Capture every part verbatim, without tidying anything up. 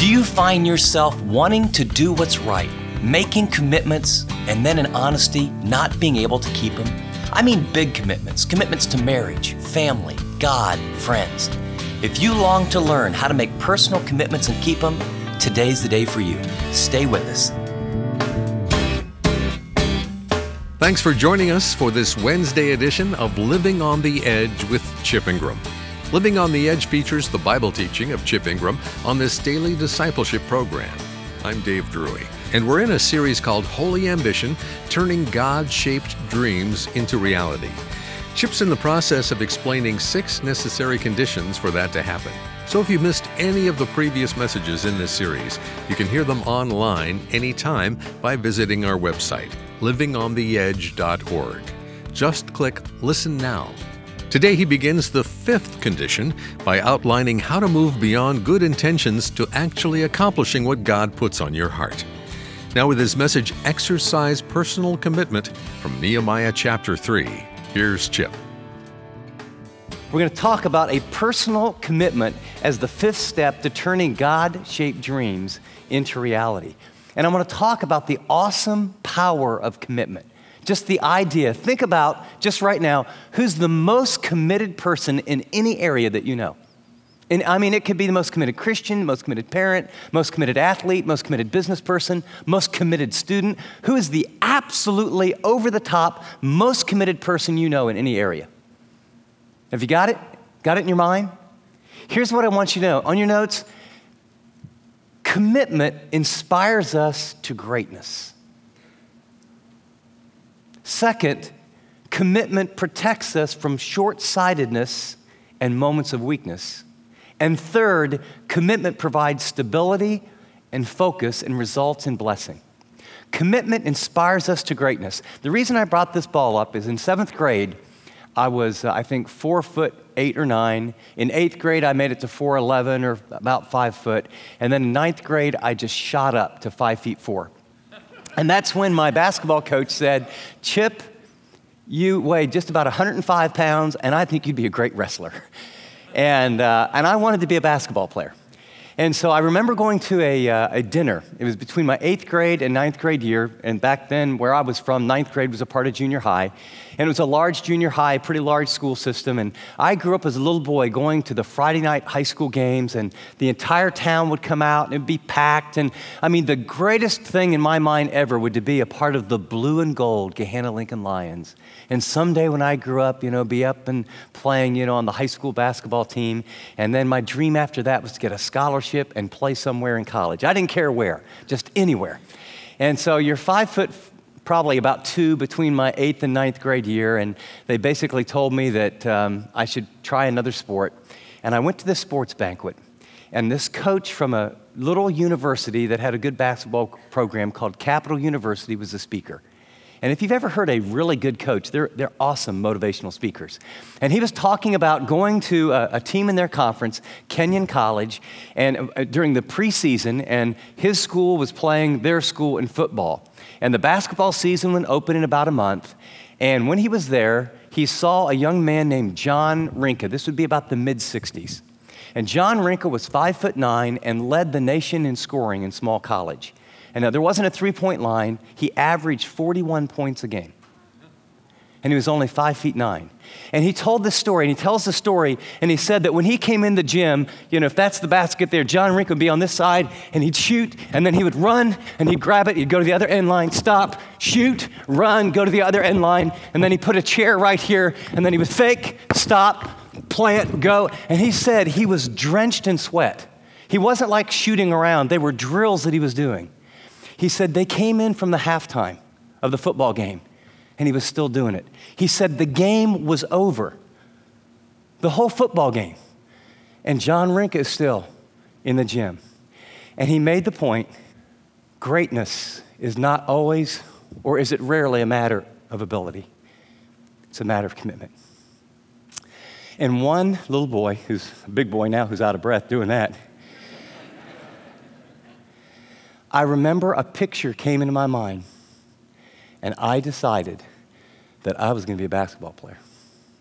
Do you find yourself wanting to do what's right, making commitments, and then in honesty, not being able to keep them? I mean big commitments, commitments to marriage, family, God, friends. If you long to learn how to make personal commitments and keep them, today's the day for you. Stay with us. Thanks for joining us for this Wednesday edition of Living on the Edge with Chip Ingram. Living on the Edge features the Bible teaching of Chip Ingram on this daily discipleship program. I'm Dave Drury, and we're in a series called Holy Ambition, Turning God-Shaped Dreams into Reality. Chip's in the process of explaining six necessary conditions for that to happen. So if you missed any of the previous messages in this series, you can hear them online anytime by visiting our website, living on the edge dot org. Just click Listen Now. Today he begins the fifth condition by outlining how to move beyond good intentions to actually accomplishing what God puts on your heart. Now with his message, Exercise Personal Commitment from Nehemiah chapter three, here's Chip. We're going to talk about a personal commitment as the fifth step to turning God-shaped dreams into reality. And I'm going to talk about the awesome power of commitment. Just the idea. Think about, just right now, who's the most committed person in any area that you know. And I mean, it could be the most committed Christian, most committed parent, most committed athlete, most committed business person, most committed student. Who is the absolutely over-the-top, most committed person you know in any area? Have you got it? Got it in your mind? Here's what I want you to know. On your notes, commitment inspires us to greatness. Second, commitment protects us from short-sightedness and moments of weakness. And third, commitment provides stability and focus and results in blessing. Commitment inspires us to greatness. The reason I brought this ball up is in seventh grade, I was, uh, I think, four foot eight or nine. In eighth grade, I made it to four eleven or about five foot. And then in ninth grade, I just shot up to five feet four. And that's when my basketball coach said, Chip, you weigh just about one hundred five pounds, and I think you'd be a great wrestler. And, uh, and I wanted to be a basketball player. And so I remember going to a, uh, a dinner. It was between my eighth grade and ninth grade year. And back then, where I was from, ninth grade was a part of junior high. And it was a large junior high, pretty large school system. And I grew up as a little boy going to the Friday night high school games. And the entire town would come out and it'd be packed. And I mean, the greatest thing in my mind ever would to be a part of the blue and gold Gahanna Lincoln Lions. And someday when I grew up, you know, be up and playing, you know, on the high school basketball team. And then my dream after that was to get a scholarship and play somewhere in college. I didn't care where, just anywhere. And so you're five foot, probably about two between my eighth and ninth grade year. And they basically told me that um, I should try another sport. And I went to this sports banquet. And this coach from a little university that had a good basketball program called Capital University was the speaker. And if you've ever heard a really good coach, they're, they're awesome motivational speakers. And he was talking about going to a, a team in their conference, Kenyon College, and uh, during the preseason, and his school was playing their school in football. And the basketball season would open in about a month. And when he was there, he saw a young man named John Rinka. This would be about the mid-sixties. And John Rinka was five foot nine and led the nation in scoring in small college. And now, there wasn't a three-point line. He averaged forty-one points a game. And he was only five feet nine. And he told this story, and he tells the story, and he said that when he came in the gym, you know, if that's the basket there, John Rinka would be on this side, and he'd shoot, and then he would run, and he'd grab it, he'd go to the other end line, stop, shoot, run, go to the other end line, and then he'd put a chair right here, and then he would fake, stop, plant, go. And he said he was drenched in sweat. He wasn't like shooting around. They were drills that he was doing. He said they came in from the halftime of the football game, and he was still doing it. He said the game was over, the whole football game, and John Rinka is still in the gym. And he made the point, greatness is not always, or is it rarely, a matter of ability. It's a matter of commitment. And one little boy, who's a big boy now, who's out of breath doing that, I remember a picture came into my mind, and I decided that I was going to be a basketball player.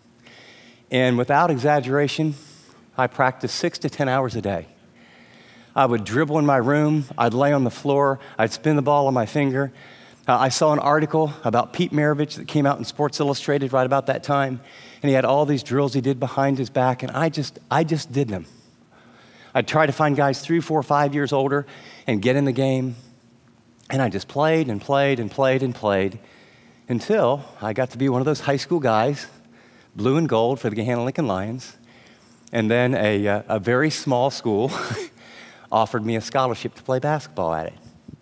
And without exaggeration, I practiced six to ten hours a day. I would dribble in my room. I'd lay on the floor. I'd spin the ball on my finger. Uh, I saw an article about Pete Maravich that came out in Sports Illustrated right about that time, and he had all these drills he did behind his back, and I just, I just did them. I'd try to find guys three, four, five years older and get in the game, and I just played and played and played and played until I got to be one of those high school guys, blue and gold for the Gahanna Lincoln Lions, and then a, uh, a very small school offered me a scholarship to play basketball at it.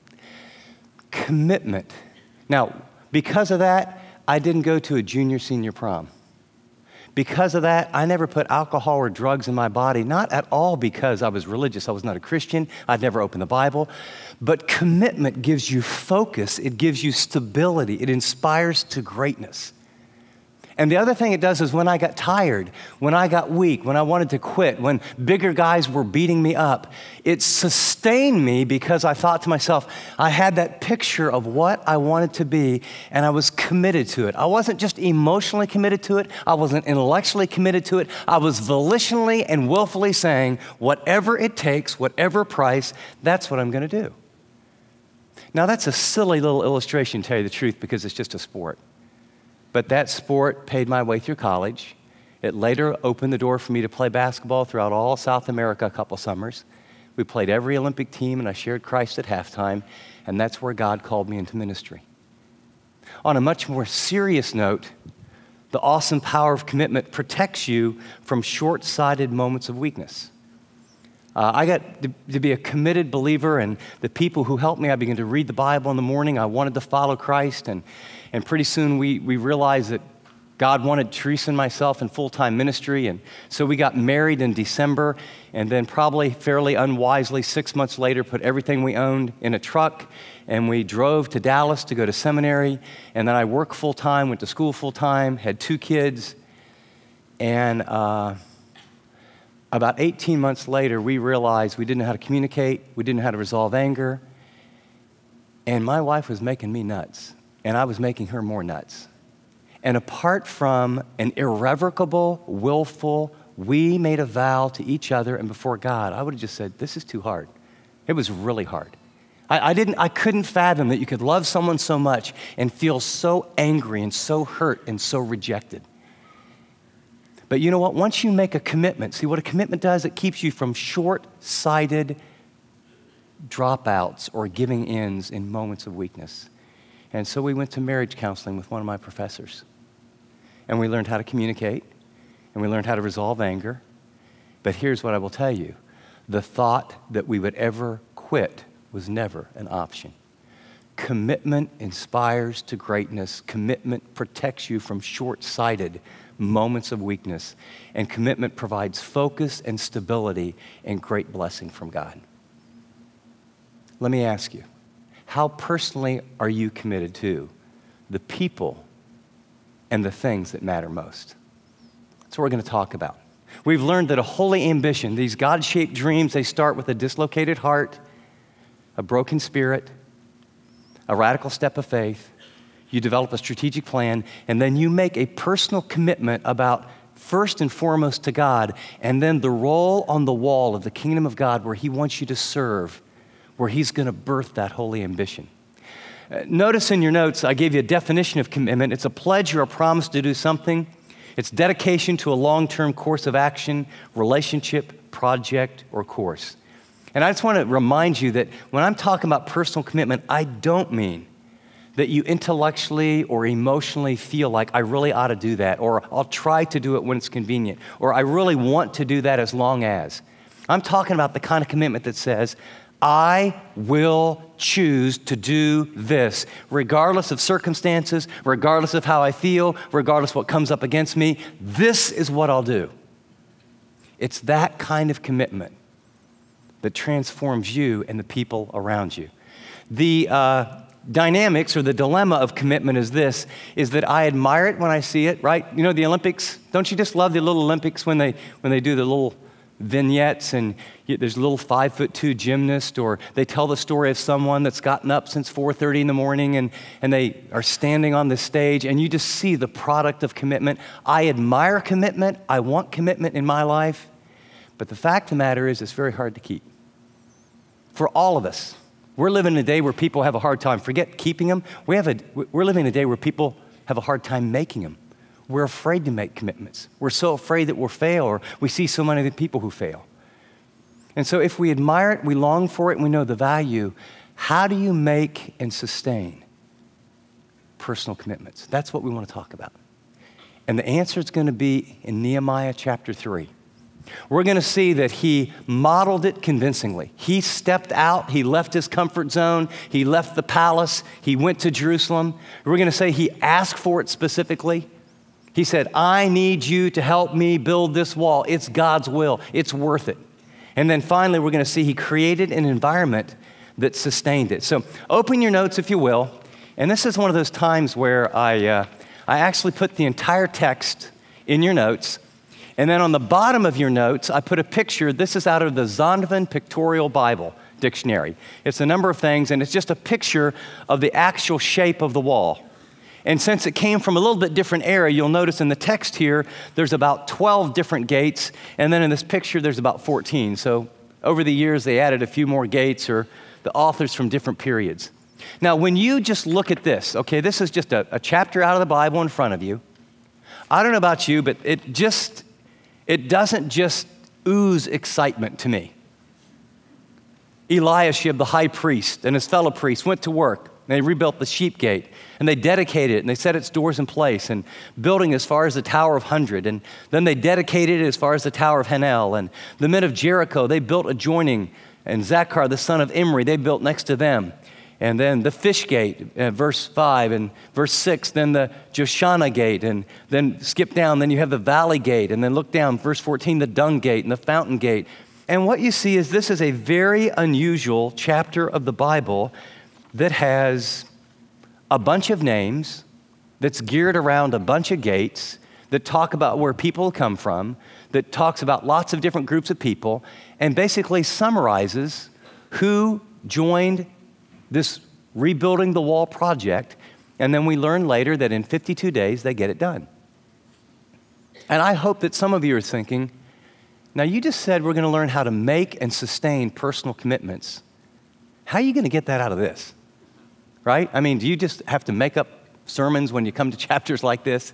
Commitment. Now, because of that, I didn't go to a junior, senior prom. Because of that, I never put alcohol or drugs in my body, not at all because I was religious. I was not a Christian. I'd never opened the Bible. But commitment gives you focus. It gives you stability. It inspires to greatness. And the other thing it does is when I got tired, when I got weak, when I wanted to quit, when bigger guys were beating me up, it sustained me because I thought to myself, I had that picture of what I wanted to be, and I was committed to it. I wasn't just emotionally committed to it. I wasn't intellectually committed to it. I was volitionally and willfully saying, whatever it takes, whatever price, that's what I'm going to do. Now, that's a silly little illustration, to tell you the truth, because it's just a sport. But that sport paid my way through college. It later opened the door for me to play basketball throughout all South America a couple summers. We played every Olympic team, and I shared Christ at halftime, and that's where God called me into ministry. On a much more serious note, the awesome power of commitment protects you from short-sighted moments of weakness. Uh, I got to, to be a committed believer, and the people who helped me, I began to read the Bible in the morning. I wanted to follow Christ, and, and pretty soon we, we realized that God wanted Teresa and myself in full-time ministry, and so we got married in December, and then probably fairly unwisely, six months later, put everything we owned in a truck, and we drove to Dallas to go to seminary, and then I worked full-time, went to school full-time, had two kids, and uh, about eighteen months later, we realized we didn't know how to communicate, we didn't know how to resolve anger, and my wife was making me nuts, and I was making her more nuts. And apart from an irrevocable, willful, we made a vow to each other and before God, I would have just said, this is too hard. It was really hard. I, I didn't, I couldn't fathom that you could love someone so much and feel so angry and so hurt and so rejected. But you know what? Once you make a commitment, see what a commitment does? It keeps you from short-sighted dropouts or giving ins in moments of weakness. And so we went to marriage counseling with one of my professors. And we learned how to communicate, and we learned how to resolve anger. But here's what I will tell you. The thought that we would ever quit was never an option. Commitment inspires to greatness. Commitment protects you from short-sighted moments of weakness. And commitment provides focus and stability and great blessing from God. Let me ask you, how personally are you committed to the people and the things that matter most? That's what we're going to talk about. We've learned that a holy ambition, these God-shaped dreams, they start with a dislocated heart, a broken spirit, a radical step of faith. You develop a strategic plan, and then you make a personal commitment about first and foremost to God, and then the role on the wall of the kingdom of God where He wants you to serve, where He's going to birth that holy ambition. Uh, notice in your notes, I gave you a definition of commitment. It's a pledge or a promise to do something. It's dedication to a long-term course of action, relationship, project, or course. And I just want to remind you that when I'm talking about personal commitment, I don't mean that you intellectually or emotionally feel like I really ought to do that, or I'll try to do it when it's convenient, or I really want to do that as long as. I'm talking about the kind of commitment that says, I will choose to do this, regardless of circumstances, regardless of how I feel, regardless of what comes up against me. This is what I'll do. It's that kind of commitment that transforms you and the people around you. The uh, dynamics or the dilemma of commitment is this, is that I admire it when I see it, right? You know, the Olympics, don't you just love the little Olympics when they when they do the little vignettes and you, there's a little five foot two gymnast, or they tell the story of someone that's gotten up since four thirty in the morning and, and they are standing on the stage, and you just see the product of commitment. I admire commitment. I want commitment in my life. But the fact of the matter is it's very hard to keep. for all of us. We're living in a day where people have a hard time. Forget keeping them. We have a, we're living in a day where people have a hard time making them. We're afraid to make commitments. We're so afraid that we'll fail, or we see so many of the people who fail. And so if we admire it, we long for it, and we know the value, how do you make and sustain personal commitments? That's what we want to talk about. And the answer is going to be in Nehemiah chapter three. We're going to see that he modeled it convincingly. He stepped out, he left his comfort zone, he left the palace, he went to Jerusalem. We're going to say he asked for it specifically. He said, I need you to help me build this wall. It's God's will. It's worth it. And then finally, we're going to see he created an environment that sustained it. So open your notes, if you will. And this is one of those times where I, uh, I actually put the entire text in your notes. And then on the bottom of your notes, I put a picture. This is out of the Zondervan Pictorial Bible Dictionary. It's a number of things, and it's just a picture of the actual shape of the wall. And since it came from a little bit different era, you'll notice in the text here, there's about twelve different gates, and then in this picture, there's about fourteen. So over the years, they added a few more gates, or the authors from different periods. Now, when you just look at this, okay, this is just a, a chapter out of the Bible in front of you. I don't know about you, but it just, it doesn't just ooze excitement to me. Eliashib, the high priest, and his fellow priests went to work. They rebuilt the sheep gate, and they dedicated it, and they set its doors in place, and building as far as the Tower of Hundred, and then they dedicated it as far as the Tower of Hanel, and the men of Jericho, they built adjoining, and Zachar, the son of Imri, they built next to them, and then the fish gate, uh, verse five, and verse six, then the Joshana gate, and then skip down, then you have the valley gate, and then look down, verse fourteen, the dung gate, and the fountain gate. And what you see is this is a very unusual chapter of the Bible that has a bunch of names, that's geared around a bunch of gates, that talk about where people come from, that talks about lots of different groups of people, and basically summarizes who joined this rebuilding the wall project, and then we learn later that in fifty-two days they get it done. And I hope that some of you are thinking, now you just said we're going to learn how to make and sustain personal commitments. How are you going to get that out of this? Right? I mean, do you just have to make up sermons when you come to chapters like this?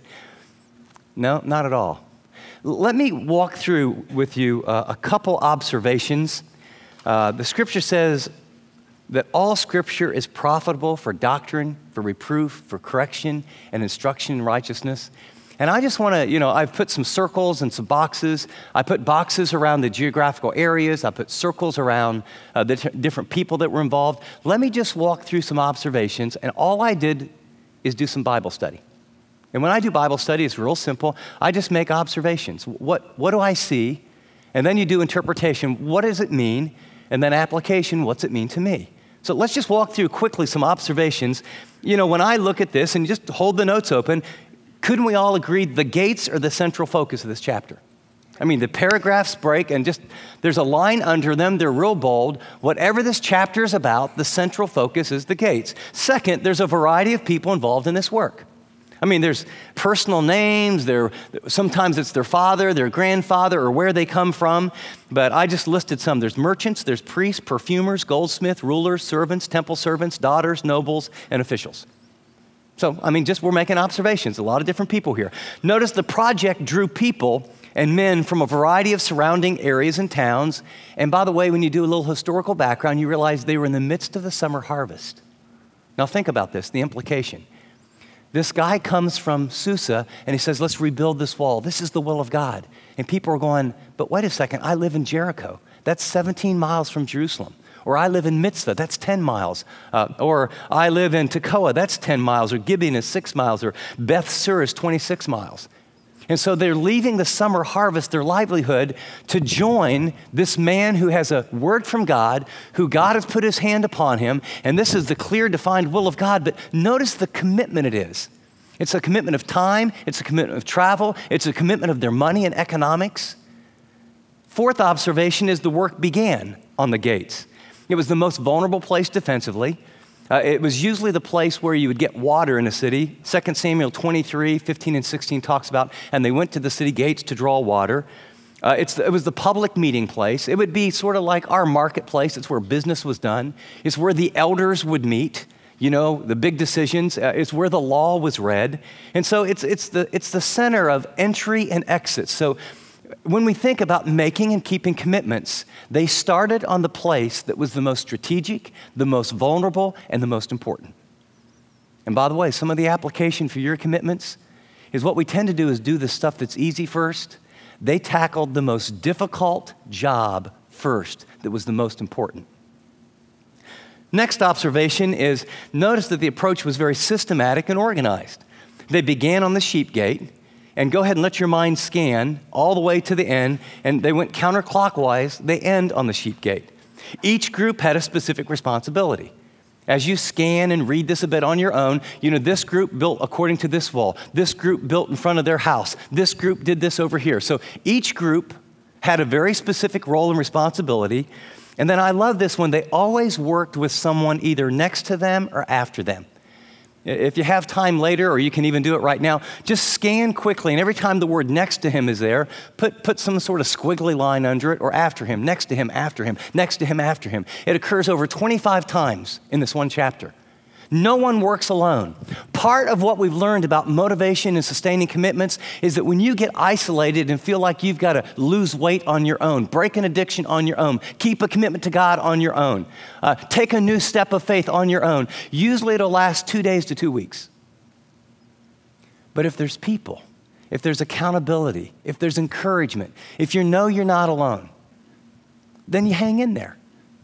No, not at all. Let me walk through with you uh, a couple observations. Uh, the scripture says that all scripture is profitable for doctrine, for reproof, for correction, and instruction in righteousness. And I just want to, you know, I've put some circles and some boxes. I put boxes around the geographical areas. I put circles around uh, the t- different people that were involved. Let me just walk through some observations. And all I did is do some Bible study. And when I do Bible study, it's real simple. I just make observations. What, what do I see? And then you do interpretation. What does it mean? And then application. What's it mean to me? So let's just walk through quickly some observations. You know, when I look at this and just hold the notes open, couldn't we all agree the gates are the central focus of this chapter? I mean, the paragraphs break and just, there's a line under them, they're real bold. Whatever this chapter is about, the central focus is the gates. Second, there's a variety of people involved in this work. I mean, there's personal names, there, sometimes it's their father, their grandfather, or where they come from, but I just listed some. There's merchants, there's priests, perfumers, goldsmiths, rulers, servants, temple servants, daughters, nobles, and officials. So, I mean, just we're making observations, a lot of different people here. Notice the project drew people and men from a variety of surrounding areas and towns. And by the way, when you do a little historical background, you realize they were in the midst of the summer harvest. Now think about this, the implication. This guy comes from Susa and he says, let's rebuild this wall. This is the will of God. And people are going, but wait a second, I live in Jericho. That's seventeen miles from Jerusalem. Or I live in Mitzvah, that's ten miles. Uh, or I live in Tekoa, that's ten miles. Or Gibeon is six miles. Or Beth Sur is twenty-six miles. And so they're leaving the summer harvest, their livelihood, to join this man who has a word from God, who God has put his hand upon him. And this is the clear, defined will of God. But notice the commitment it is. It's a commitment of time. It's a commitment of travel. It's a commitment of their money and economics. Fourth observation is the work began on the gates. It was the most vulnerable place defensively. Uh, it was usually the place where you would get water in a city. Second Samuel twenty-three, fifteen and sixteen talks about, and they went to the city gates to draw water. Uh, it's, it was the public meeting place. It would be sort of like our marketplace. It's where business was done. It's where the elders would meet, you know, the big decisions. Uh, it's where the law was read. And so it's, it's, the, it's the center of entry and exit. So when we think about making and keeping commitments, they started on the place that was the most strategic, the most vulnerable, and the most important. And by the way, some of the application for your commitments is what we tend to do is do the stuff that's easy first. They tackled the most difficult job first that was the most important. Next observation is, notice that the approach was very systematic and organized. They began on the sheep gate, and go ahead and let your mind scan all the way to the end, and they went counterclockwise, they end on the sheep gate. Each group had a specific responsibility. As you scan and read this a bit on your own, you know, this group built according to this wall. This group built in front of their house. This group did this over here. So each group had a very specific role and responsibility. And then I love this one. They always worked with someone either next to them or after them. If you have time later, or you can even do it right now, just scan quickly, and every time the word next to him is there, put, put some sort of squiggly line under it, or after him, next to him, after him, next to him, after him. It occurs over twenty-five times in this one chapter. No one works alone. Part of what we've learned about motivation and sustaining commitments is that when you get isolated and feel like you've got to lose weight on your own, break an addiction on your own, keep a commitment to God on your own, uh, take a new step of faith on your own, usually it'll last two days to two weeks. But if there's people, if there's accountability, if there's encouragement, if you know you're not alone, then you hang in there.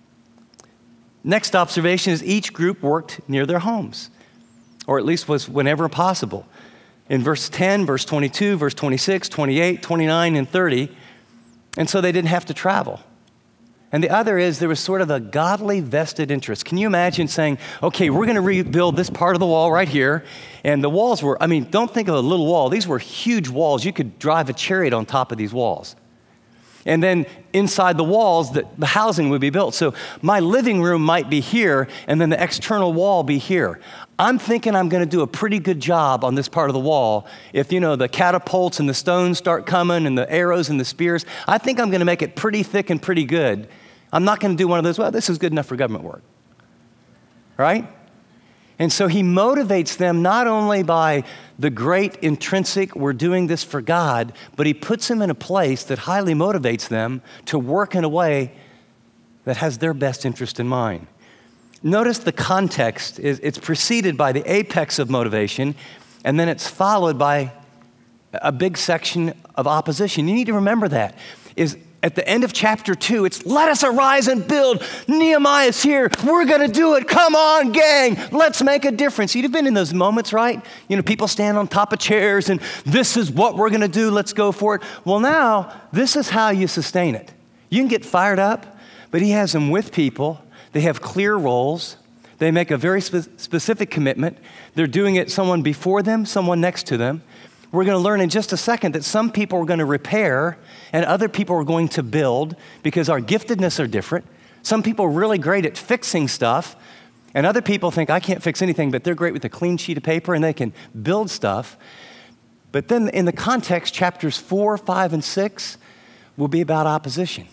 Next observation is each group worked near their homes, or at least was whenever possible. In verse ten, verse twenty-two, verse twenty-six, twenty-eight, twenty-nine, and thirty, and so they didn't have to travel. And the other is there was sort of a godly vested interest. Can you imagine saying, okay, we're going to rebuild this part of the wall right here, and the walls were, I mean, don't think of a little wall. These were huge walls. You could drive a chariot on top of these walls. And then inside the walls, the, the housing would be built. So my living room might be here, and then the external wall be here. I'm thinking I'm going to do a pretty good job on this part of the wall. If, you know, the catapults and the stones start coming and the arrows and the spears, I think I'm going to make it pretty thick and pretty good. I'm not going to do one of those, well, this is good enough for government work. Right? And so he motivates them not only by the great intrinsic, we're doing this for God, but he puts them in a place that highly motivates them to work in a way that has their best interest in mind. Notice the context is it's preceded by the apex of motivation, and then it's followed by a big section of opposition. You need to remember that. Is at the end of chapter two, it's let us arise and build. Nehemiah's here. We're going to do it. Come on, gang. Let's make a difference. You've been in those moments, right? You know, people stand on top of chairs and this is what we're going to do. Let's go for it. Well, now, this is how you sustain it. You can get fired up, but he has them with people. They have clear roles. They make a very spe- specific commitment. They're doing it someone before them, someone next to them. We're going to learn in just a second that some people are going to repair and other people are going to build because our giftedness are different. Some people are really great at fixing stuff, and other people think, I can't fix anything, but they're great with a clean sheet of paper and they can build stuff. But then in the context, chapters four, five, and six will be about opposition.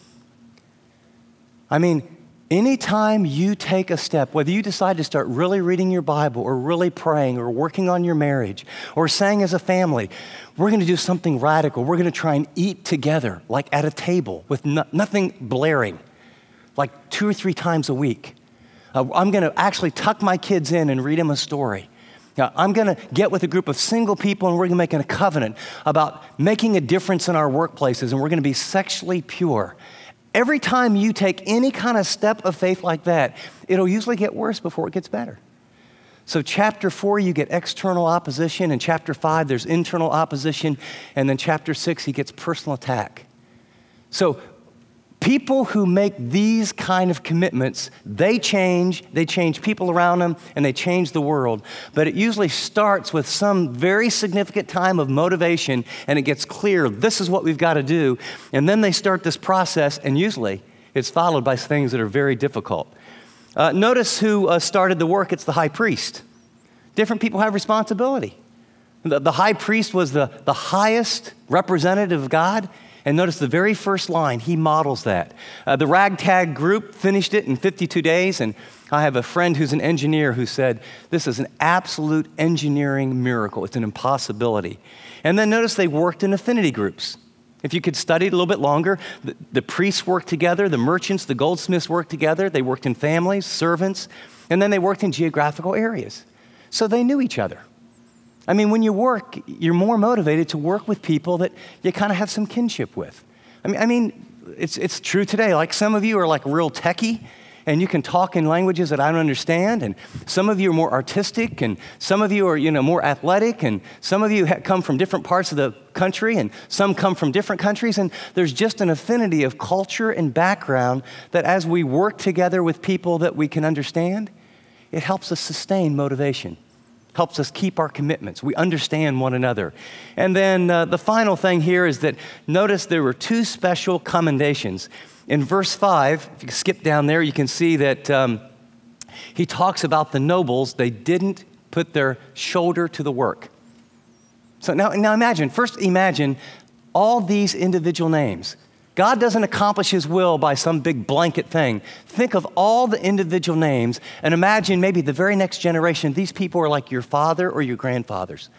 I mean, anytime you take a step, whether you decide to start really reading your Bible or really praying or working on your marriage or saying as a family, we're going to do something radical. We're going to try and eat together, like at a table with no, nothing blaring, like two or three times a week. Uh, I'm going to actually tuck my kids in and read them a story. Now, I'm going to get with a group of single people and we're going to make a covenant about making a difference in our workplaces, and we're going to be sexually pure. Every time you take any kind of step of faith like that, it'll usually get worse before it gets better. So chapter four, you get external opposition. In chapter five, there's internal opposition. And then chapter six, he gets personal attack. So people who make these kind of commitments, they change, they change people around them, and they change the world. But it usually starts with some very significant time of motivation, and it gets clear, this is what we've got to do. And then they start this process, and usually it's followed by things that are very difficult. Uh, notice who uh, started the work. It's the high priest. Different people have responsibility. The, the high priest was the, the highest representative of God. And notice the very first line, he models that. Uh, the ragtag group finished it in fifty-two days, and I have a friend who's an engineer who said, this is an absolute engineering miracle. It's an impossibility. And then notice they worked in affinity groups. If you could study it a little bit longer, the, the priests worked together, the merchants, the goldsmiths worked together, they worked in families, servants, and then they worked in geographical areas. So they knew each other. I mean, when you work, you're more motivated to work with people that you kind of have some kinship with. I mean, I mean, it's it's true today. Like some of you are like real techie, and you can talk in languages that I don't understand, and some of you are more artistic, and some of you are, you know, more athletic, and some of you ha- come from different parts of the country, and some come from different countries, and there's just an affinity of culture and background that as we work together with people that we can understand, it helps us sustain motivation. Helps us keep our commitments. We understand one another. And then uh, the final thing here is that notice there were two special commendations. In verse five, if you skip down there, you can see that um, he talks about the nobles. They didn't put their shoulder to the work. So now, now imagine, first imagine all these individual names. God doesn't accomplish his will by some big blanket thing. Think of all the individual names and imagine maybe the very next generation, these people are like your father or your grandfathers.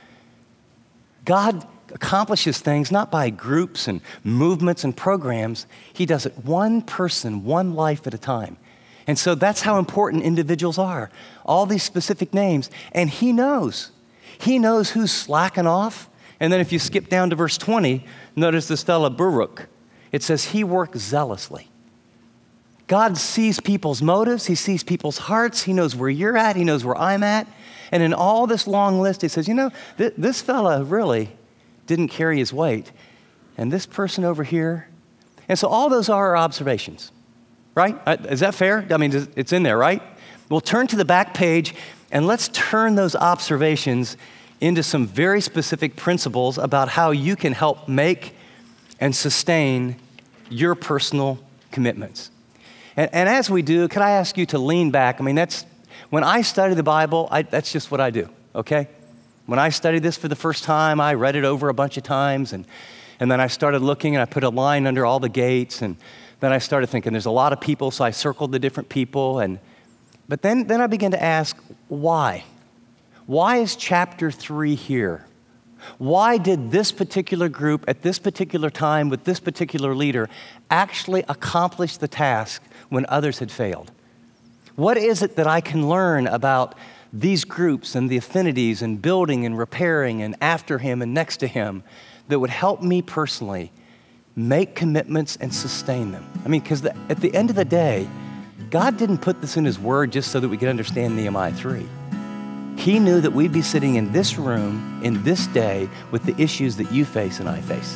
God accomplishes things not by groups and movements and programs. He does it one person, one life at a time. And so that's how important individuals are. All these specific names. And he knows. He knows who's slacking off. And then if you skip down to verse twenty, notice this fellow Baruch. It says he worked zealously. God sees people's motives. He sees people's hearts. He knows where you're at. He knows where I'm at. And in all this long list, he says, you know, th- this fella really didn't carry his weight. And this person over here. And so all those are our observations, right? Uh, is that fair? I mean, it's in there, right? We'll turn to the back page and let's turn those observations into some very specific principles about how you can help make and sustain your personal commitments. And, and as we do, can I ask you to lean back? I mean, that's, when I study the Bible, I, that's just what I do, okay? When I studied this for the first time, I read it over a bunch of times, and, and then I started looking, and I put a line under all the gates, and then I started thinking, there's a lot of people, so I circled the different people, and but then, then I began to ask, why? Why is chapter three here? Why did this particular group at this particular time with this particular leader actually accomplish the task when others had failed? What is it that I can learn about these groups and the affinities and building and repairing and after him and next to him that would help me personally make commitments and sustain them? I mean, because the, at the end of the day, God didn't put this in his word just so that we could understand Nehemiah three. He knew that we'd be sitting in this room, in this day, with the issues that you face and I face.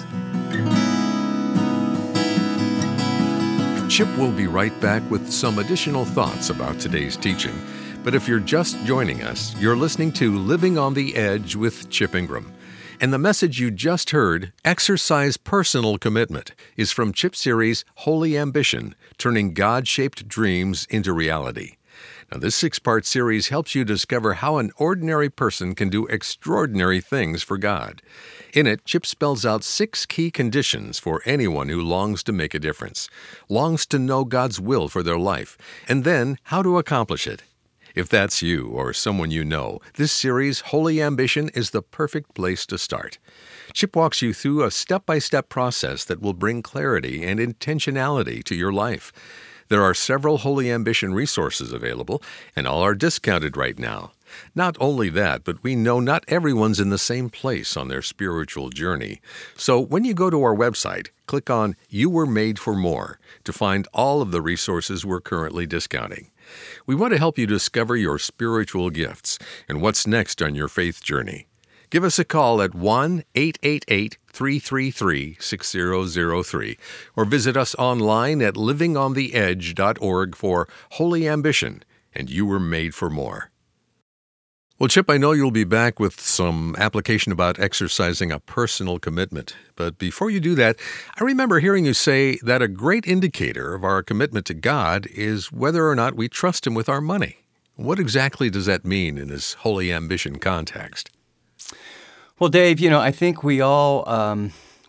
Chip will be right back with some additional thoughts about today's teaching. But if you're just joining us, you're listening to Living on the Edge with Chip Ingram. And the message you just heard, Exercise Personal Commitment, is from Chip's series Holy Ambition, Turning God-Shaped Dreams into Reality. Now, this six-part series helps you discover how an ordinary person can do extraordinary things for God. In it, Chip spells out six key conditions for anyone who longs to make a difference, longs to know God's will for their life, and then how to accomplish it. If that's you or someone you know, this series, Holy Ambition, is the perfect place to start. Chip walks you through a step-by-step process that will bring clarity and intentionality to your life. There are several Holy Ambition resources available, and all are discounted right now. Not only that, but we know not everyone's in the same place on their spiritual journey. So when you go to our website, click on You Were Made for More to find all of the resources we're currently discounting. We want to help you discover your spiritual gifts and what's next on your faith journey. Give us a call at one eight eight eight, three three three, six zero zero three or visit us online at living on the edge dot org for Holy Ambition and You Were Made for More. Well, Chip, I know you'll be back with some application about exercising a personal commitment. But before you do that, I remember hearing you say that a great indicator of our commitment to God is whether or not we trust Him with our money. What exactly does that mean in this Holy Ambition context? Well, Dave, you know, I think we all um,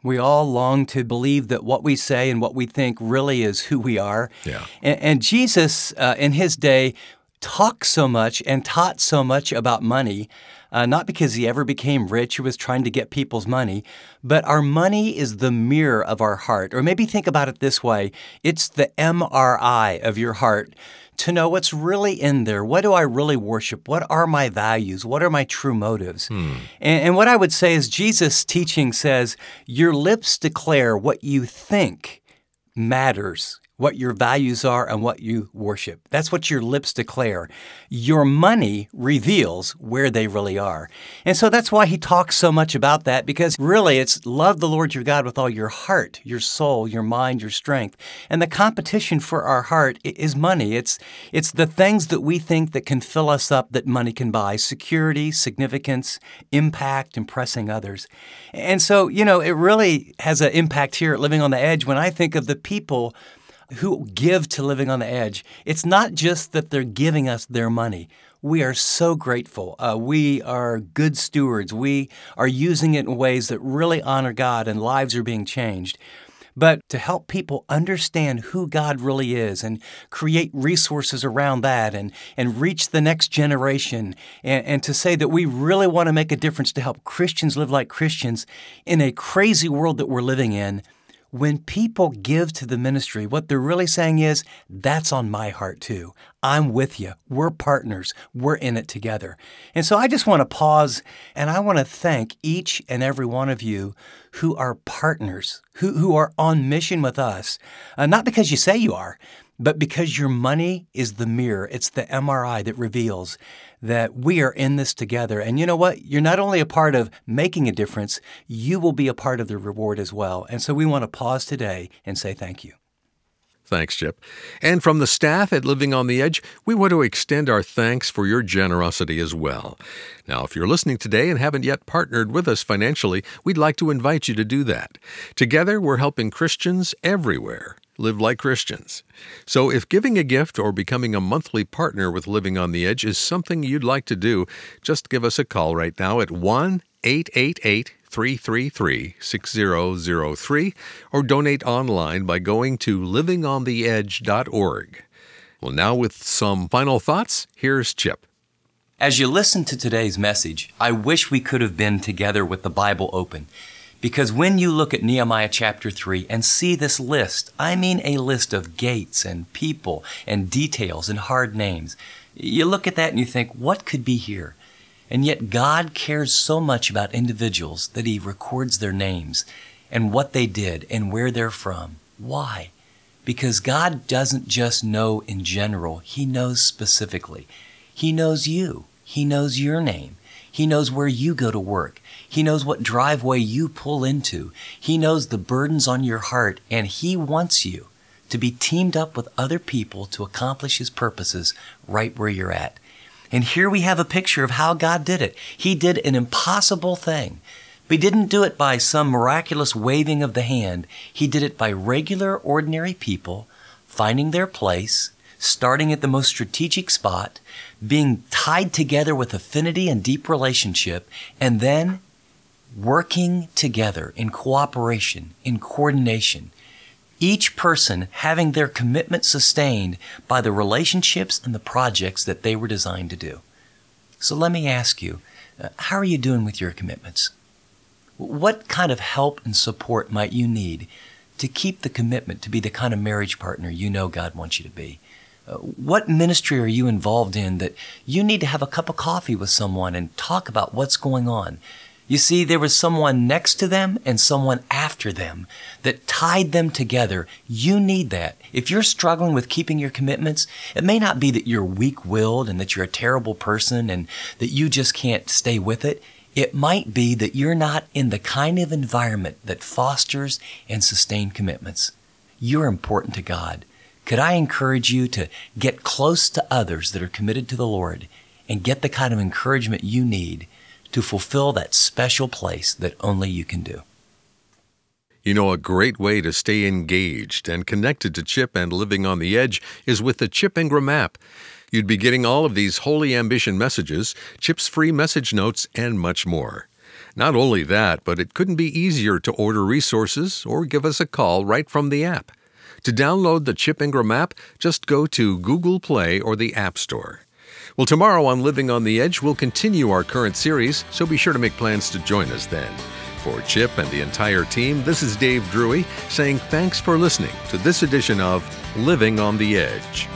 We all long to believe that what we say and what we think really is who we are. Yeah. And, and Jesus, uh, in his day, talked so much and taught so much about money, uh, not because he ever became rich or was trying to get people's money, but our money is the mirror of our heart. Or maybe think about it this way. It's the M R I of your heart to know what's really in there. What do I really worship? What are my values? What are my true motives? Hmm. And, and what I would say is Jesus' teaching says, your lips declare what you think matters, what your values are and what you worship. That's what your lips declare. Your money reveals where they really are. And so that's why he talks so much about that, because really it's love the Lord your God with all your heart, your soul, your mind, your strength. And the competition for our heart is money. It's it's the things that we think that can fill us up that money can buy: security, significance, impact, impressing others. And so, you know, it really has an impact here at Living on the Edge when I think of the people who give to Living on the Edge. It's not just that they're giving us their money. We are so grateful. Uh, we are good stewards. We are using it in ways that really honor God, and lives are being changed. But to help people understand who God really is and create resources around that and, and reach the next generation, and, and to say that we really want to make a difference to help Christians live like Christians in a crazy world that we're living in. When people give to the ministry, what they're really saying is, that's on my heart too. I'm with you. We're partners. We're in it together. And so I just want to pause, and I want to thank each and every one of you who are partners, who, who are on mission with us, uh, not because you say you are, but because your money is the mirror. It's the M R I that reveals that we are in this together. And you know what? You're not only a part of making a difference, you will be a part of the reward as well. And so we want to pause today and say thank you. Thanks, Chip. And from the staff at Living on the Edge, we want to extend our thanks for your generosity as well. Now, if you're listening today and haven't yet partnered with us financially, we'd like to invite you to do that. Together, we're helping Christians everywhere live like Christians. So if giving a gift or becoming a monthly partner with Living on the Edge is something you'd like to do, just give us a call right now at one eight eight eight, three three three, six zero zero three or donate online by going to living on the edge dot org. Well, now with some final thoughts, here's Chip. As you listen to today's message, I wish we could have been together with the Bible open. Because when you look at Nehemiah chapter three and see this list, I mean a list of gates and people and details and hard names, you look at that and you think, what could be here? And yet God cares so much about individuals that He records their names and what they did and where they're from. Why? Because God doesn't just know in general, He knows specifically. He knows you. He knows your name. He knows where you go to work. He knows what driveway you pull into. He knows the burdens on your heart, and He wants you to be teamed up with other people to accomplish His purposes right where you're at. And here we have a picture of how God did it. He did an impossible thing, but He didn't do it by some miraculous waving of the hand. He did it by regular, ordinary people finding their place, starting at the most strategic spot, being tied together with affinity and deep relationship, and then working together in cooperation, in coordination. Each person having their commitment sustained by the relationships and the projects that they were designed to do. So let me ask you, uh, how are you doing with your commitments? What kind of help and support might you need to keep the commitment to be the kind of marriage partner you know God wants you to be? Uh, what ministry are you involved in that you need to have a cup of coffee with someone and talk about what's going on? You see, there was someone next to them and someone after them that tied them together. You need that. If you're struggling with keeping your commitments, it may not be that you're weak-willed and that you're a terrible person and that you just can't stay with it. It might be that you're not in the kind of environment that fosters and sustains commitments. You're important to God. Could I encourage you to get close to others that are committed to the Lord and get the kind of encouragement you need to fulfill that special place that only you can do? You know, a great way to stay engaged and connected to Chip and Living on the Edge is with the Chip Ingram app. You'd be getting all of these Holy Ambition messages, Chip's free message notes, and much more. Not only that, but it couldn't be easier to order resources or give us a call right from the app. To download the Chip Ingram app, just go to Google Play or the App Store. Well, tomorrow on Living on the Edge, we'll continue our current series, so be sure to make plans to join us then. For Chip and the entire team, this is Dave Drury saying thanks for listening to this edition of Living on the Edge.